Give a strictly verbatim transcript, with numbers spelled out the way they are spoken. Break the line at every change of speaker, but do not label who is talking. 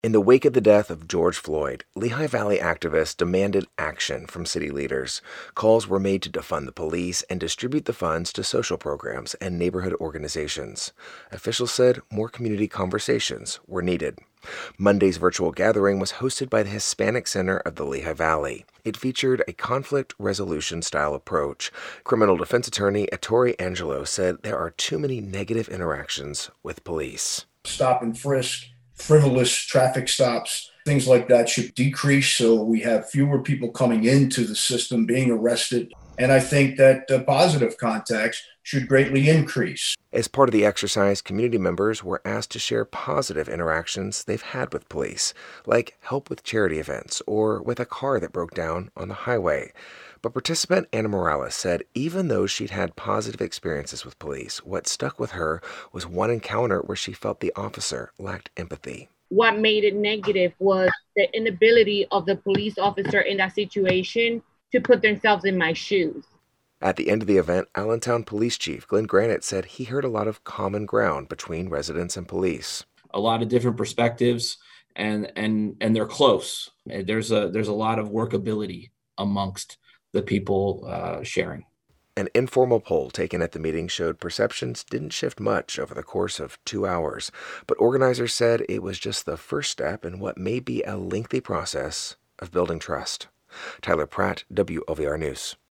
In the wake of the death of George Floyd, Lehigh Valley activists demanded action from city leaders. Calls were made to defund the police and distribute the funds to social programs and neighborhood organizations. Officials said more community conversations were needed. Monday's virtual gathering was hosted by the Hispanic Center of the Lehigh Valley. It featured a conflict resolution style approach. Criminal defense attorney Ettore Angelo said there are too many negative interactions with police.
Stop and frisk, frivolous traffic stops, things like that should decrease so we have fewer people coming into the system being arrested. And I think that uh, positive contacts should greatly increase.
As part of the exercise, community members were asked to share positive interactions they've had with police, like help with charity events or with a car that broke down on the highway. But participant Anna Morales said even though she'd had positive experiences with police, what stuck with her was one encounter where she felt the officer lacked empathy.
What made it negative was the inability of the police officer in that situation to put themselves in my shoes.
At the end of the event, Allentown Police Chief Glenn Granite said he heard a lot of common ground between residents and police.
A lot of different perspectives, and and and they're close. There's a there's a lot of workability amongst the people uh, sharing.
An informal poll taken at the meeting showed perceptions didn't shift much over the course of two hours, but organizers said it was just the first step in what may be a lengthy process of building trust. Tyler Pratt, W O V R News.